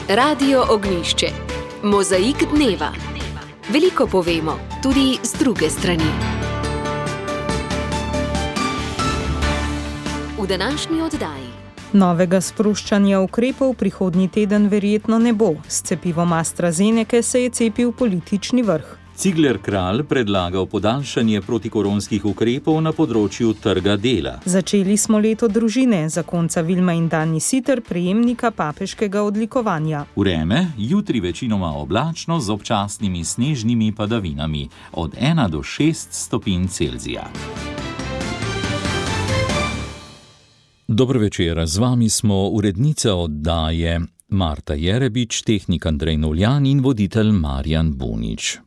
Radio Ognjišče. Mozaik dneva. Veliko povemo, tudi z druge strani. V današnji oddaji. Novega sproščanja ukrepov prihodnji teden verjetno ne bo. S cepivom AstraZenece se je cepil politični vrh. Cigler Kralj predlagal podaljšanje protikoronskih ukrepov na področju trga dela. Začeli smo leto družine, zakonca Vilma in Dani Siter, prejemnika papeškega odlikovanja. Vreme, jutri večinoma oblačno z občasnimi snežnimi padavinami, od 1 do 6 stopinj Celzija. Dobro večer, z vami smo urednica oddaje Marta Jerebič, tehnik Andrej Novljan in voditelj Marjan Bunič.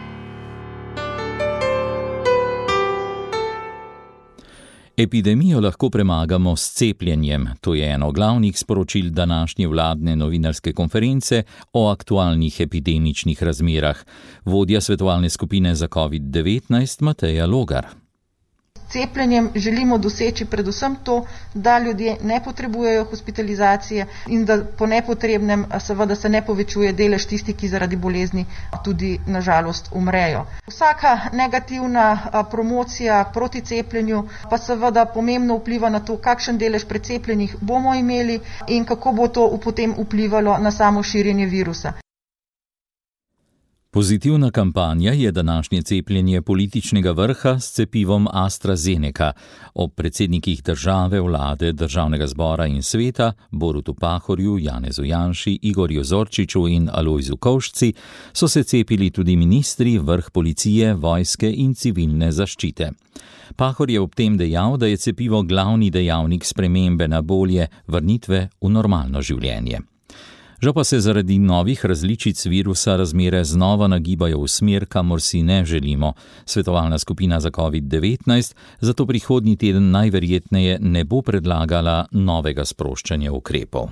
Epidemijo lahko premagamo s cepljenjem. To je eno glavnih sporočil današnje vladne novinarske konference o aktualnih epidemičnih razmerah. Vodja svetovalne skupine za COVID-19 Mateja Logar. Cepljenjem želimo doseči predvsem to, da ljudje ne potrebujejo hospitalizacije in da po nepotrebnem seveda se ne povečuje delež tistih, ki zaradi bolezni tudi nažalost umrejo. Vsaka negativna promocija proti cepljenju pa seveda pomembno vpliva na to, kakšen delež precepljenih bomo imeli in kako bo to potem vplivalo na samo širjenje virusa. Pozitivna kampanja je današnje cepljenje političnega vrha s cepivom AstraZeneca. Ob predsednikih države, vlade, državnega zbora in sveta, Borutu Pahorju, Janezu Janši, Igorju Zorčiču in Alojzu Kovšci, so se cepili tudi ministri, vrh policije, vojske in civilne zaščite. Pahor je ob tem dejal, da je cepivo glavni dejavnik spremembe na bolje, vrnitve v normalno življenje. Žal pa se zaradi novih različic virusa razmere znova nagibajo v smer, kamor si ne želimo. Svetovalna skupina za COVID-19 zato prihodnji teden najverjetneje ne bo predlagala novega sproščanja ukrepov.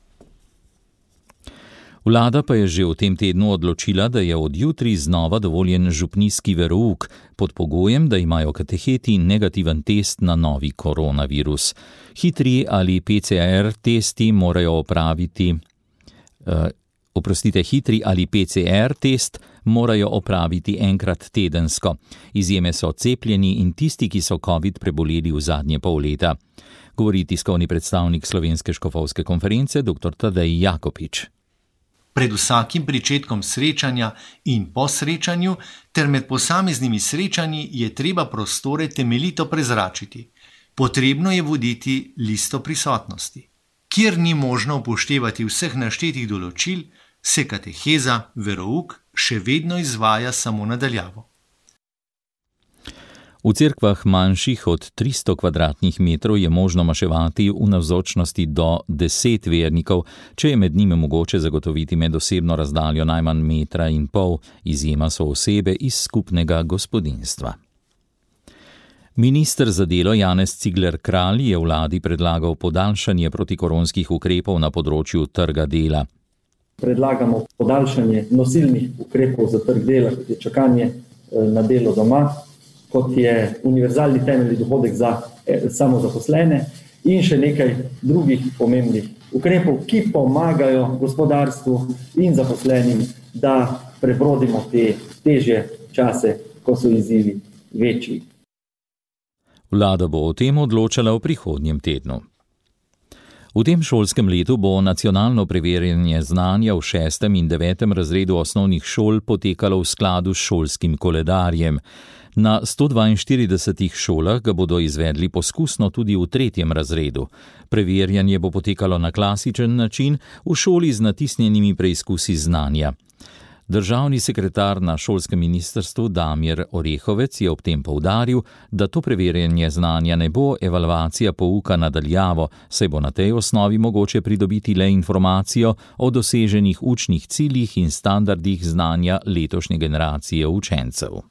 Vlada pa je že v tem tednu odločila, da je od jutri znova dovoljen župnijski verouk, pod pogojem, da imajo kateheti negativen test na novi koronavirus. Hitri ali PCR testi morajo hitri ali PCR test morajo opraviti enkrat tedensko. Izjeme so cepljeni in tisti, ki so COVID preboleli v zadnje pol leta. Govori tiskovni predstavnik Slovenske škofovske konference dr. Tadej Jakopič. Pred vsakim pričetkom srečanja in po srečanju ter med posameznimi srečanji je treba prostore temeljito prezračiti. Potrebno je voditi listo prisotnosti. Kjer ni možno upoštevati vseh naštetih določil, se kateheza, verouk še vedno izvaja samo na daljavo. V cerkvah manjših od 300 kvadratnih metrov je možno maševati v navzočnosti do 10 vernikov, če je med njimi mogoče zagotoviti medosebno razdaljo najmanj 1,5 metra, izjema so osebe iz skupnega gospodinjstva. Minister za delo Janez Cigler Kralj je vladi predlagal podaljšanje protikoronskih ukrepov na področju trga dela. Predlagamo podaljšanje nosilnih ukrepov za trg dela, kot je čakanje na delo doma, kot je univerzalni temeljni dohodek za samozaposlene in še nekaj drugih pomembnih ukrepov, ki pomagajo gospodarstvu in zaposlenim, da prebrodimo te težje čase, ko so izzivi večji. Vlada bo o tem odločala v prihodnjem tednu. V tem šolskem letu bo nacionalno preverjanje znanja v 6. in 9. razredu osnovnih šol potekalo v skladu s šolskim koledarjem. Na 142 šolah ga bodo izvedli poskusno tudi v 3. razredu. Preverjanje bo potekalo na klasičen način v šoli z natisnjenimi preizkusi znanja. Državni sekretar na šolskem ministrstvu Damir Orehovec je ob tem poudaril, da to preverjanje znanja ne bo evalvacija pouka na daljavo, saj bo na tej osnovi mogoče pridobiti le informacijo o doseženih učnih ciljih in standardih znanja letošnje generacije učencev.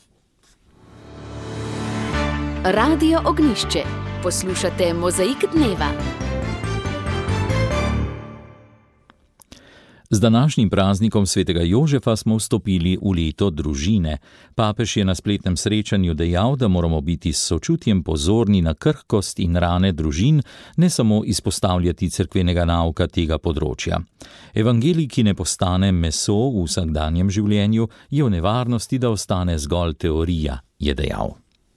Radio Ognjišče. Poslušate Mozaik dneva. Z današnjim praznikom svetega Jožefa smo vstopili v leto družine. Papež je na spletnem srečanju dejal, da moramo biti s sočutjem pozorni na krhkost in rane družin, ne samo izpostavljati cerkvenega nauka tega področja. Evangelij, ki ne postane meso v vsakdanjem življenju, je v nevarnosti, da ostane zgolj teorija, je dejal.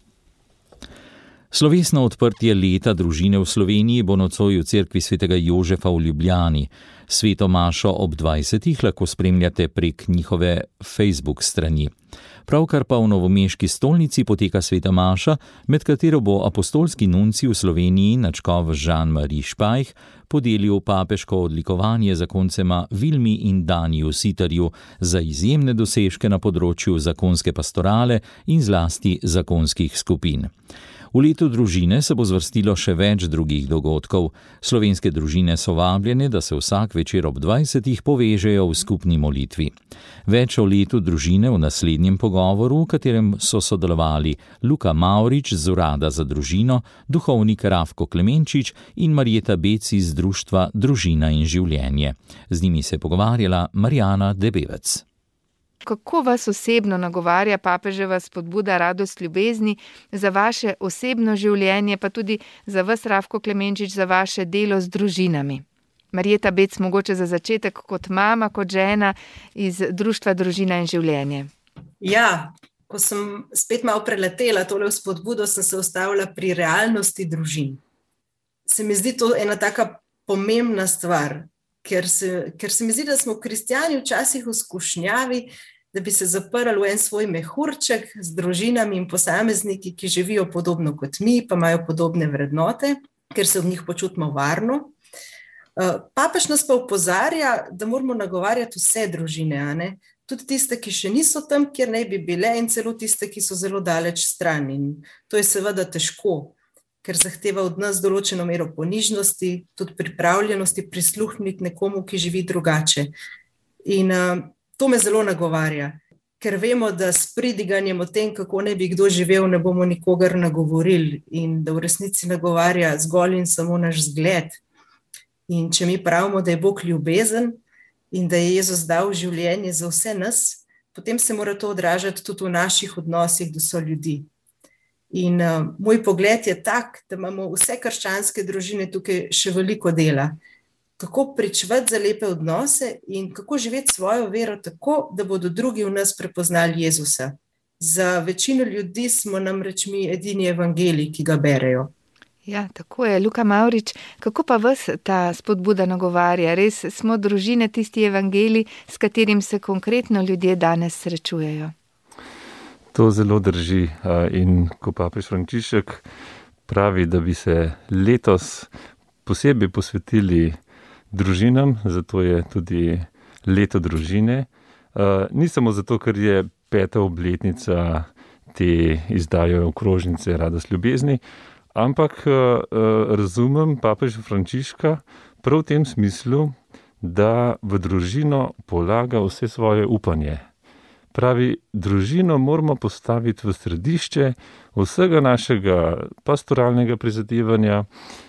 Slovesno odprtje leta družine v Sloveniji bo nocoj v cerkvi svetega Jožefa v Ljubljani. Sveto mašo ob 20. lahko spremljate prek njihove Facebook strani. Pravkar pa v novomeški stolnici poteka sveta maša, med katero bo apostolski nuncij v Sloveniji nadškof Jean-Marie Špajh podelil papeško odlikovanje zakoncema Vilmi in Daniju Sitarju za izjemne dosežke na področju zakonske pastorale in zlasti zakonskih skupin. V letu družine se bo zvrstilo še več drugih dogodkov. Slovenske družine so vabljene, da se vsak večer ob 20. povežejo v skupni molitvi. Več o letu družine v naslednjem pogovoru, v katerem so sodelovali Luka Mavrič z Urada za družino, duhovnik Rafko Klemenčič in Marjeta Bec iz društva Družina in življenje. Z njimi se je pogovarjala Marjana Debevec. Kako vas osebno nagovarja papeževa spodbuda Radost ljubezni za vaše osebno življenje, pa tudi za vas, Rafko Klemenčič, za vaše delo z družinami? Marjeta Bec, mogoče za začetek kot mama, kot žena iz društva Družina in življenje. Ja, ko sem spet malo preletela tole spodbudo, sem se ustavila pri realnosti družin. Se mi zdi to ena taka pomembna stvar, ker se mi zdi, da smo kristjani včasih v skušnjavi, da bi se zaprli v en svoj mehurček z družinami in posamezniki, ki živijo podobno kot mi, pa imajo podobne vrednote, ker se v njih počutimo varno. Papež nas pa opozarja, da moramo nagovarjati vse družine, a ne? Tudi tiste, ki še niso tam, kjer naj bi bile, in celo tiste, ki so zelo daleč stran. In to je seveda težko, ker zahteva od nas določeno mero ponižnosti, tudi pripravljenosti prisluhniti nekomu, ki živi drugače. In to me zelo nagovarja, ker vemo, da s pridiganjem o tem, kako ne bi kdo živel, ne bomo nikogar nagovorili in da v resnici nagovarja zgolj in samo naš zgled. In če mi pravimo, da je Bog ljubezen in da je Jezus dal življenje za vse nas, potem se mora to odražati tudi v naših odnosih do soljudi. In moj pogled je tak, da imamo vse krščanske družine tukaj še veliko dela. Kako pričvati za lepe odnose in kako živeti svojo vero tako, da bodo drugi v nas prepoznali Jezusa. Za večino ljudi smo namreč mi edini evangelij, ki ga berejo. Ja, tako je. Luka Mavrič, kako pa vas ta spodbuda nagovarja? Res smo družine tisti evangelij, s katerim se konkretno ljudje danes srečujejo? To zelo drži in ko papež Frančišek pravi, da bi se letos posebej posvetili družinam, zato je tudi leto družine. Ni samo zato, ker je 5. obletnica te izdaje okrožnice Radost ljubezni, ampak razumem papeža Frančiška prav v tem smislu, da v družino polaga vse svoje upanje. Pravi, družino moramo postaviti v središče vsega našega pastoralnega prizadevanja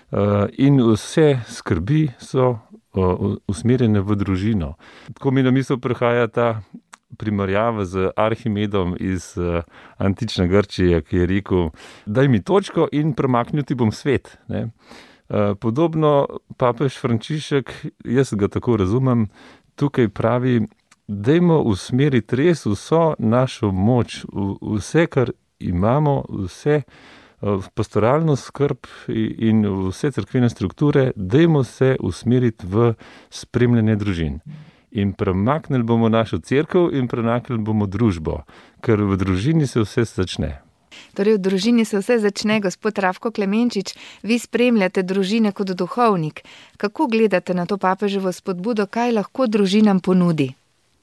in vse skrbi so usmerjene v družino. Tako mi na misel prihaja ta primerjava z Arhimedom iz antične Grčije, ki je rekel, daj mi točko in premaknil ti bom svet. Ne? Podobno papež Frančišek, jaz ga tako razumem, tukaj pravi, dajmo usmeriti res vso našo moč, vse, kar imamo, vse pastoralno skrb in vse cerkvene strukture, dajmo se usmeriti v spremljanje družin. In premaknili bomo našo cerkev in premaknili bomo družbo, ker v družini se vse začne. Torej, v družini se vse začne, gospod Rafko Klemenčič, vi spremljate družine kot duhovnik. Kako gledate na to papeževo spodbudo, kaj lahko družinam ponudi?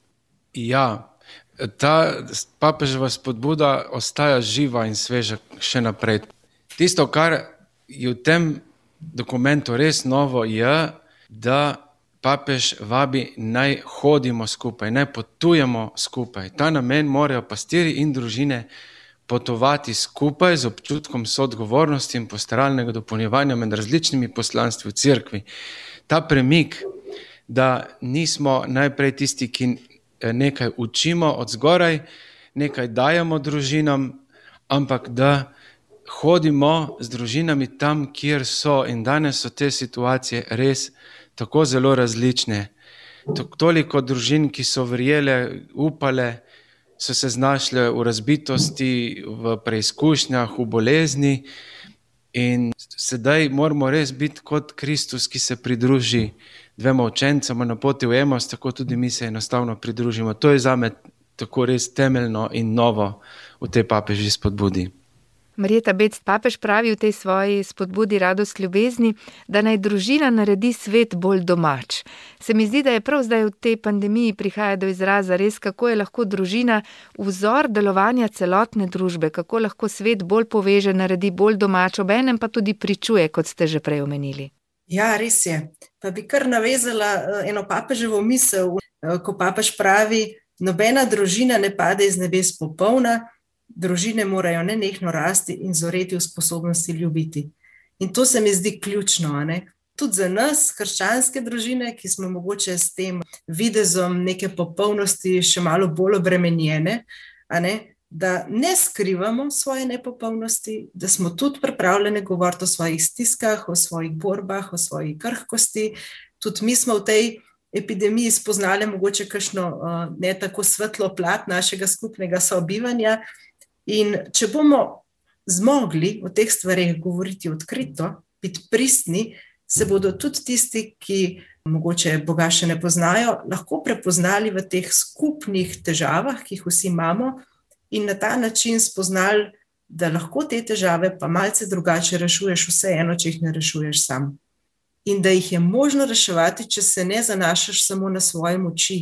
Ja, ta papeževa spodbuda ostaja živa in sveža še naprej. Tisto, kar je v tem dokumentu res novo, je, da papež vabi naj hodimo skupaj, naj potujemo skupaj. Ta namen morajo pastirji in družine potovati skupaj z občutkom soodgovornosti in pastoralnega dopolnjevanja med različnimi poslanstvi v cerkvi. Ta premik, da nismo najprej tisti, ki nekaj učimo od zgoraj, nekaj dajemo družinam, ampak da hodimo z družinami tam, kjer so. In danes so te situacije res tako zelo različne. Toliko družin, ki so verjele, upale, so se znašle v razbitosti, v preizkušnjah, v bolezni. In sedaj moramo res biti kot Kristus, ki se pridruži dvema učencama na poti v Emos, tako tudi mi se enostavno pridružimo. To je zame tako res temeljno in novo v tej papeži spodbudi. Marjeta Bec, papež pravi v tej svoji spodbudi Radost ljubezni, da naj družina naredi svet bolj domač. Se mi zdi, da je prav zdaj v tej pandemiji prihaja do izraza res, kako je lahko družina vzor delovanja celotne družbe, kako lahko svet bolj poveže, naredi bolj domač, obenem pa tudi pričuje, kot ste že prej omenili. Ja, res je. Pa bi kar navezala eno papeževo misel, ko papež pravi, nobena družina ne pade iz nebes popolna, družine morajo nenehno rasti in zoreti v sposobnosti ljubiti. In to se mi zdi ključno, ne? Tudi za nas, krščanske družine, ki smo mogoče s tem videzom neke popolnosti še malo bolj obremenjene, da ne skrivamo svoje nepopolnosti, da smo tudi pripravljeni govoriti o svojih stiskah, o svojih borbah, o svoji krhkosti. Tudi mi smo v tej epidemiji spoznali mogoče kakšno ne tako svetlo plat našega skupnega sobivanja. In če bomo zmogli o teh stvareh govoriti odkrito, biti pristni, se bodo tudi tisti, ki mogoče Boga še ne poznajo, lahko prepoznali v teh skupnih težavah, ki jih vsi imamo, in na ta način spoznali, da lahko te težave pa malce drugače rešuješ vseeno, če jih ne rešuješ sam. In da jih je možno reševati, če se ne zanašaš samo na svoje moči.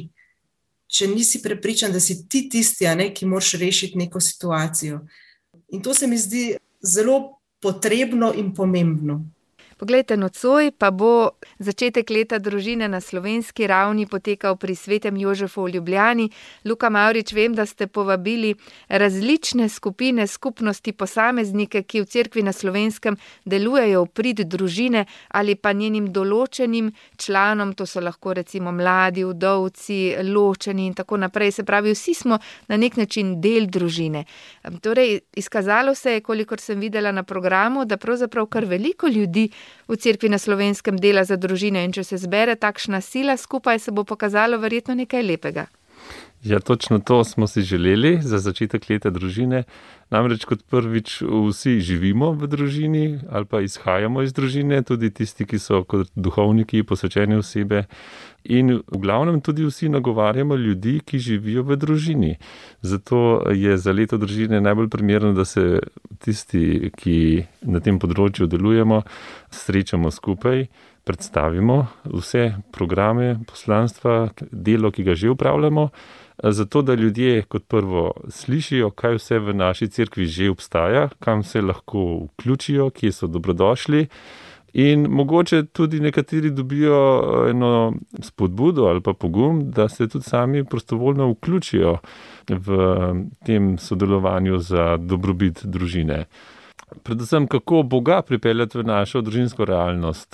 Če nisi prepričan, da si ti tisti, ki moraš rešiti neko situacijo. In to se mi zdi zelo potrebno in pomembno. Poglejte, nocoj pa bo začetek leta družine na slovenski ravni potekal pri Svetem Jožefu v Ljubljani. Luka Mavrič, vem, da ste povabili različne skupine, skupnosti, posameznike, ki v cerkvi na Slovenskem delujejo v prid družine ali pa njenim določenim članom, to so lahko recimo mladi, vdovci, ločeni in tako naprej. Se pravi, vsi smo na nek način del družine. Torej, izkazalo se je, kolikor sem videla na programu, da pravzaprav kar veliko ljudi v cerkvi na Slovenskem dela za družine, in če se zbere takšna sila skupaj, se bo pokazalo verjetno nekaj lepega. Ja, točno to smo si želeli za začetek leta družine. Namreč kot prvič vsi živimo v družini ali pa izhajamo iz družine, tudi tisti, ki so kot duhovniki, posvečene osebe. In v glavnem tudi vsi nagovarjamo ljudi, ki živijo v družini. Zato je za leto družine najbolj primerno, da se tisti, ki na tem področju delujemo, srečamo skupaj, predstavimo vse programe, poslanstva, delo, ki ga že upravljamo, zato da ljudje kot prvo slišijo, kaj vse v naši cerkvi že obstaja, kam se lahko vključijo, kje so dobrodošli. In mogoče tudi nekateri dobijo eno spodbudo ali pa pogum, da se tudi sami prostovoljno vključijo v tem sodelovanju za dobrobit družine. Predvsem, kako Boga pripeljati v našo družinsko realnost.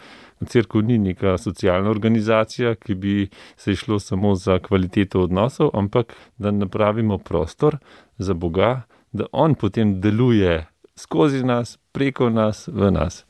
Cerkev ni neka socialna organizacija, ki bi se išlo samo za kvaliteto odnosov, ampak da napravimo prostor za Boga, da on potem deluje skozi nas, preko nas, v nas.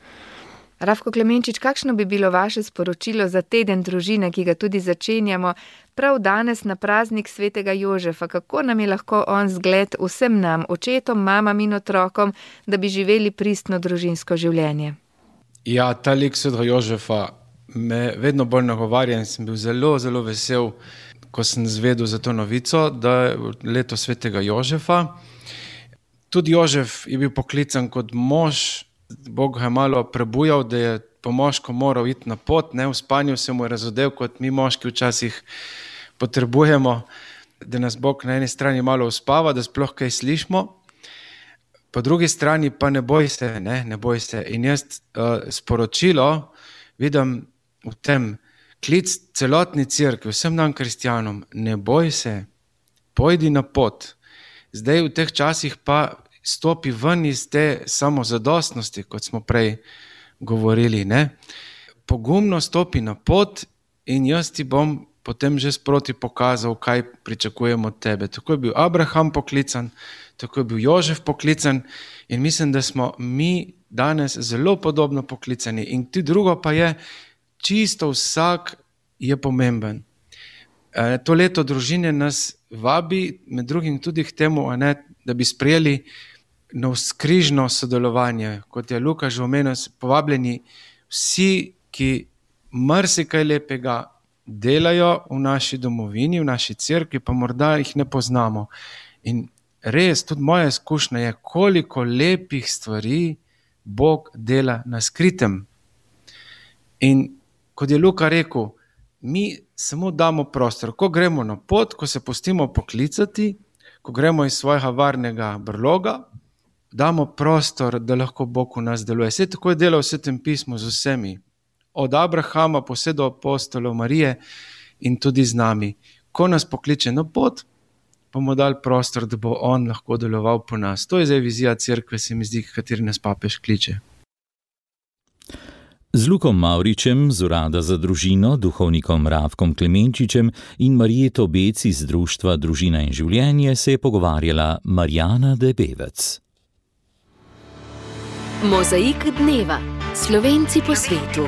Rafko Klemenčič, kakšno bi bilo vaše sporočilo za teden družine, ki ga tudi začenjamo prav danes na praznik Svetega Jožefa? Kako nam je lahko on zgled vsem nam, očetom, mamam in otrokom, da bi živeli pristno družinsko življenje? Ja, ta lik Svetega Jožefa me vedno bolj nagovarja in sem bil zelo, zelo vesel, ko sem zvedel za to novico, da je leto Svetega Jožefa. Tudi Jožef je bil poklican kot mož. Bog ga je malo prebujal, da je po moško moral iti na pot, v spanju se mu je razodel, kot mi moški včasih potrebujemo, da nas Bog na eni strani malo uspava, da sploh kaj slišimo, po drugi strani pa ne boj se. In jaz sporočilo vidim v tem klic celotni cerkvi, vsem nam kristjanom, ne boj se, pojdi na pot. Zdaj v teh časih pa stopi ven iz te samozadostnosti, kot smo prej govorili. Pogumno stopi na pot in jaz ti bom potem že sproti pokazal, kaj pričakujem od tebe. Tako je bil Abraham poklican, tako je bil Jožef poklican in mislim, da smo mi danes zelo podobno poklicani. In ti drugo pa je, čisto vsak je pomemben. To leto družine nas vabi, med drugim tudi k temu, da bi sprejeli navzkrižno sodelovanje. Kot je Luka že omenil, povabljeni vsi, ki marsikaj lepega delajo v naši domovini, v naši cerkvi, pa morda jih ne poznamo. In res, tudi moja izkušnja je, koliko lepih stvari Bog dela na skritem. In kot je Luka rekel, mi samo damo prostor. Ko gremo na pot, ko se pustimo poklicati, ko gremo iz svojega varnega brloga, damo prostor, da lahko Bog v nas deluje. Vse tako je delal v Svetem pismu z vsemi. Od Abrahama pa vse do apostolov Marije in tudi z nami. Ko nas pokliče na pot, bomo dali prostor, da bo on lahko deloval po nas. To je zdaj vizija cerkve, se mi zdi, kateri nas papež kliče. Z Lukom Mavričem z Urada za družino, duhovnikom Rafkom Klemenčičem in Marijeto Bec iz Društva Družina in življenje se je pogovarjala Marjana Debevec. Mozaik dneva. Slovenci po svetu.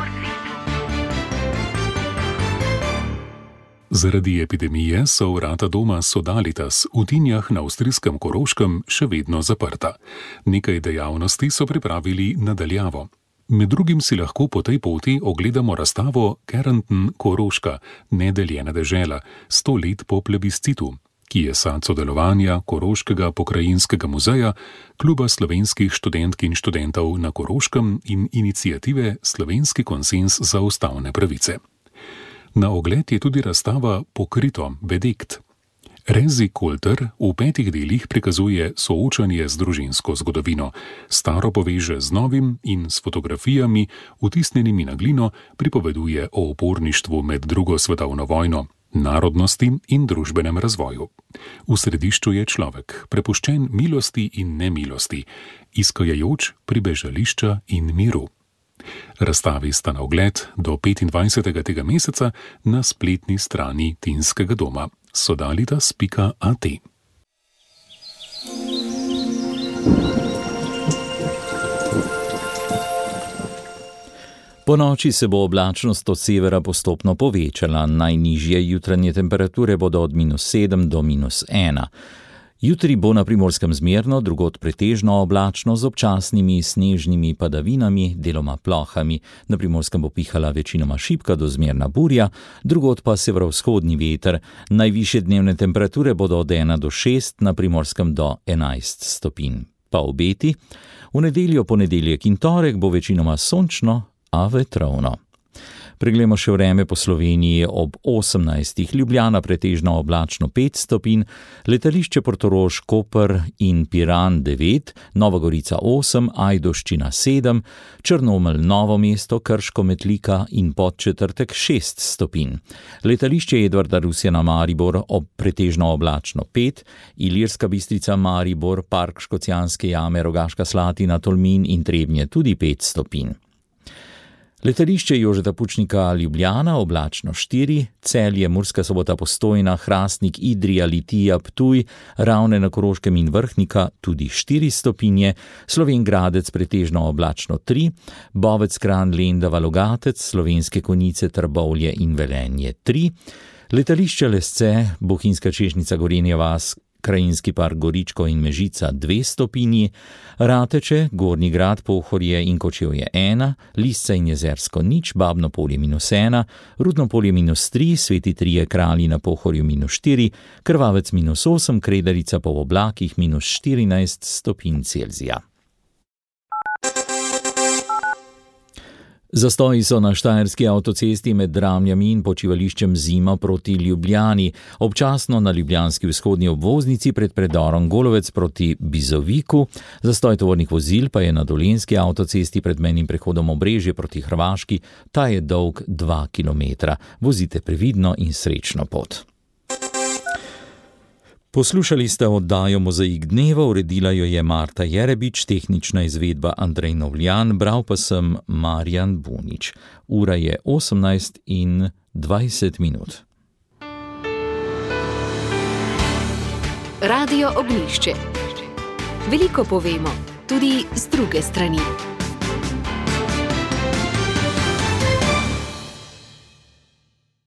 Zaradi epidemije so vrata doma Sodalitas v Tinjah na avstrijskem Koroškem še vedno zaprta. Nekaj dejavnosti so pripravili nadaljavo. Med drugim si lahko po tej poti ogledamo razstavo Kärnten Koroška, nedeljena dežela, 100 let po plebiscitu, ki je sad sodelovanja Koroškega pokrajinskega muzeja, Kluba slovenskih študentk in študentov na Koroškem in iniciative Slovenski konsenz za ustavne pravice. Na ogled je tudi razstava Pokrito, Bedekt. Rezi Kolter v 5 delih prikazuje soočanje z družinsko zgodovino, staro poveže z novim in s fotografijami, vtisnjenimi na glino, pripoveduje o uporništvu med drugo svetovno vojno, narodnosti in družbenem razvoju. V središču je človek, prepuščen milosti in nemilosti, iskajajoč pribežališča in miru. Razstavi sta na ogled do 25. tega meseca na spletni strani Tinskega doma sodalitas.at. Po noči se bo oblačnost od severa postopno povečala, najnižje jutranje temperature bodo od -7 do -1. Jutri bo na Primorskem zmerno, drugod pretežno oblačno z občasnimi snežnimi padavinami, deloma plohami. Na Primorskem bo pihala večinoma šibka do zmerna burja, drugod pa severovzhodni veter. Najvišje dnevne temperature bodo od 1 do 6, na Primorskem do 11 stopinj. Pa obeti. V nedeljo, ponedeljek in torek bo večinoma sončno, a vetrovno. Preglejmo še vreme po Sloveniji ob 18. Ljubljana pretežno oblačno 5 stopinj, letališče Portorož, Koper in Piran 9, Nova Gorica 8, Ajdovščina 7, Črnomelj, Novo mesto, Krško, Metlika in Podčetrtek 6 stopinj. Letališče Edvarda Rusjana Maribor ob pretežno oblačno 5, Ilirska Bistrica Maribor, Park Škocjanske jame, Rogaška Slatina, Tolmin in Trebnje tudi 5 stopinj. Letališče Jožeta Pučnika Ljubljana oblačno 4, Celje, Murska Sobota, Postojna, Hrastnik, Idrija, Litija, Ptuj, Ravne na Koroškem in Vrhnika tudi 4 stopinje, Slovenj Gradec pretežno oblačno 3, Bovec, Kranj, Lendava, Logatec, Slovenske Konjice, Trbovlje in Velenje 3, letališče Lesce, Bohinjska Češnjica, Gorenja vas, Krajinski park Goričko in Mežica 2 stopinji, Rateče, Gornji Grad, Pohorje in Kočevje 1, Lisca in Jezersko 0, Babno polje -1, Rudno polje -3, Sveti Trije Kralji na Pohorju -4, Krvavec -8, Kredarica pa v oblakih -14 stopinj Celzija. Zastoji so na štajerski avtocesti med Dramljami in počivališčem Zima proti Ljubljani, občasno na ljubljanski vzhodni obvoznici pred predorom Golovec proti Bizoviku, zastoj tovornih vozil pa je na dolenjski avtocesti pred mejnim prehodom Obrežje proti Hrvaški, ta je dolg 2 km. Vozite previdno in srečno pot. Poslušali ste oddajo Mozaik dneva, uredila jo je Marta Jerebič, tehnična izvedba Andrej Novljan, bral pa sem Marjan Bunič. Ura je 18:20. Radio Ognjišče. Veliko povemo, tudi z druge strani.